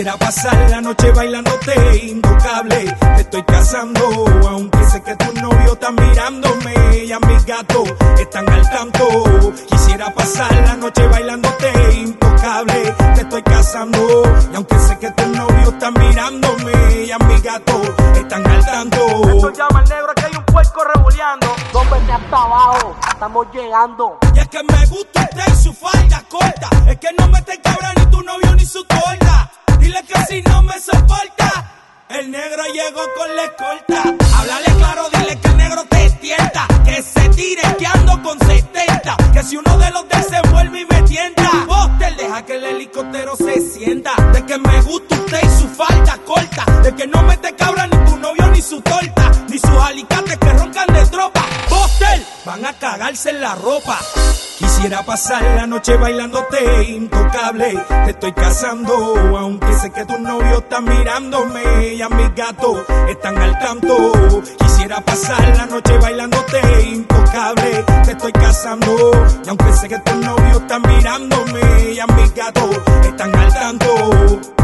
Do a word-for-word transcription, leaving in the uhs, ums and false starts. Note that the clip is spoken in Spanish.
Quisiera pasar la noche bailándote intocable. Te estoy casando, aunque sé que tus novios están mirándome y a mis gatos están al tanto. Quisiera pasar la noche bailándote intocable. Te estoy casando, y aunque sé que tus novios están mirándome y a mis gatos están al tanto. Esto llama al negro, que hay un puerco rebuleando. Don vete hasta abajo, estamos llegando. Y es que me gusta usted y su falda corta. Es que no me te cabra ni tu novio ni su torta. Dile que si no me soporta, el negro llegó con la escolta. Háblale claro, dile que el negro te tienta, que se tire que ando con setenta. Que si uno de los del se envuelve y me tienta, Buster, deja que el helicóptero se sienta. De que me gusta usted y su falda corta. De que no me te cabra ni tu novio ni su torta, ni sus alicates que roncan de tropa. Buster, van a cagarse en la ropa. Quisiera pasar la noche bailándote intocable. Te estoy casando, aunque sé que tus novios están mirándome y a mis gatos están al tanto. Quisiera pasar la noche bailándote intocable. Te estoy casando, y aunque sé que tus novios están mirándome y a mis gatos están al tanto.